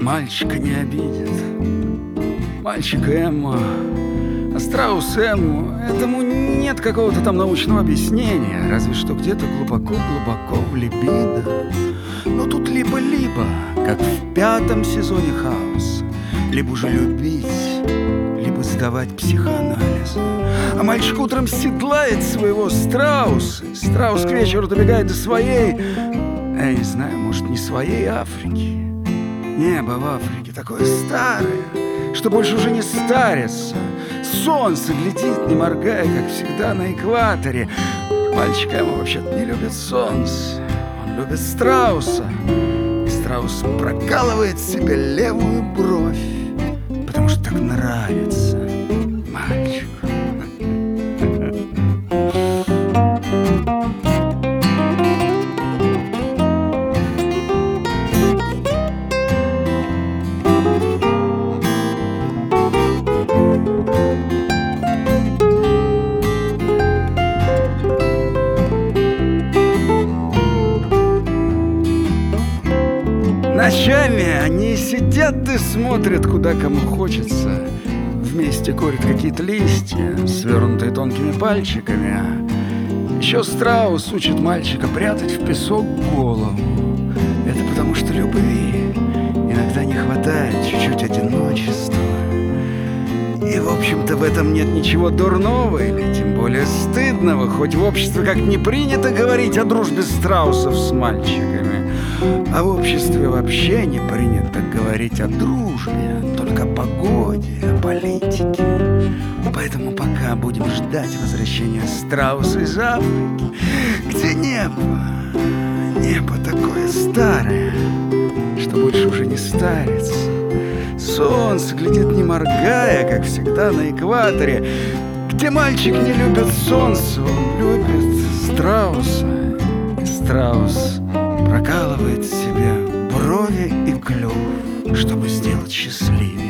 Мальчика не обидит, мальчик Эмма. А страус Эмму, этому нет какого-то там научного объяснения, разве что где-то глубоко-глубоко в либидо. Но тут либо-либо, как в 5-м сезоне «Хаоса». Либо уже любить, либо сдавать психоанализу. А мальчик утром седлает своего страуса. Страус к вечеру добегает до своей, я не знаю, может, не своей Африки. Небо в Африке такое старое, что больше уже не старится. Солнце глядит, не моргая, как всегда на экваторе. Мальчик Эмма вообще-то не любит солнце. Он любит страуса. И страус прокалывает себе левую бровь, потому что так нравится мальчику. Ночами они сидят и смотрят, куда кому хочется. Вместе курят какие-то листья, свернутые тонкими пальчиками. Еще страус учит мальчика прятать в песок голову. Это потому что любви иногда не хватает, чуть-чуть одиночества. И, в общем-то, в этом нет ничего дурного или тем более стыдного, хоть в обществе как не принято говорить о дружбе страусов с мальчиками. А в обществе вообще не принято говорить о дружбе, только о погоде, о политике. Поэтому пока будем ждать возвращения страуса из Африки, где небо такое старое, что больше уже не старится. Солнце глядит, не моргая, как всегда на экваторе. Где мальчик не любит солнце, он любит страуса. И страус прокалывает себе брови и клюв, чтобы сделать счастливее.